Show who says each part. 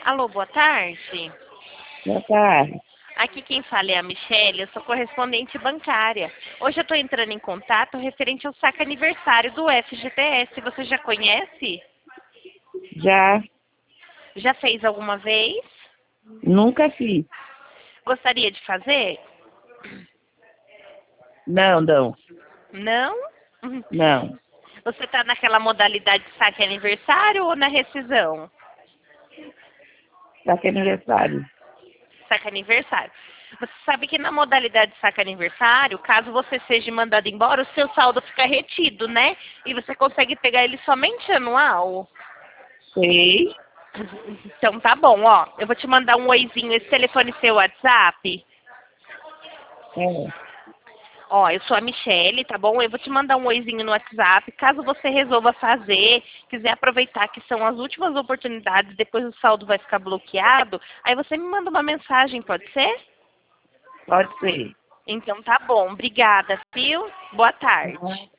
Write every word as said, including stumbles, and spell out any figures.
Speaker 1: Alô, boa tarde.
Speaker 2: Boa tarde.
Speaker 1: Aqui quem fala é a Michelle, eu sou correspondente bancária. Hoje eu estou entrando em contato referente ao saque aniversário do F G T S. Você já conhece?
Speaker 2: Já
Speaker 1: Já fez alguma vez?
Speaker 2: nunca fiz.
Speaker 1: Gostaria de fazer?
Speaker 2: Não, não,
Speaker 1: Não? Uhum.
Speaker 2: não.
Speaker 1: Você está naquela modalidade de saque aniversário ou na rescisão?
Speaker 2: Tá que é aniversário.
Speaker 1: Saque aniversário. Você sabe que na modalidade de saque aniversário, caso você seja mandado embora, o seu saldo fica retido, né? E você consegue pegar ele somente anual.
Speaker 2: Sei.
Speaker 1: Então tá bom, ó. Eu vou te mandar um oizinho. Esse telefone é seu WhatsApp?
Speaker 2: É.
Speaker 1: Ó, eu sou a Michelle, tá bom? Eu vou te mandar um oizinho no WhatsApp. Caso você resolva fazer, quiser aproveitar que são as últimas oportunidades, depois o saldo vai ficar bloqueado, aí você me manda uma mensagem, pode ser?
Speaker 2: Pode ser.
Speaker 1: Então tá bom. Obrigada, viu? Boa tarde.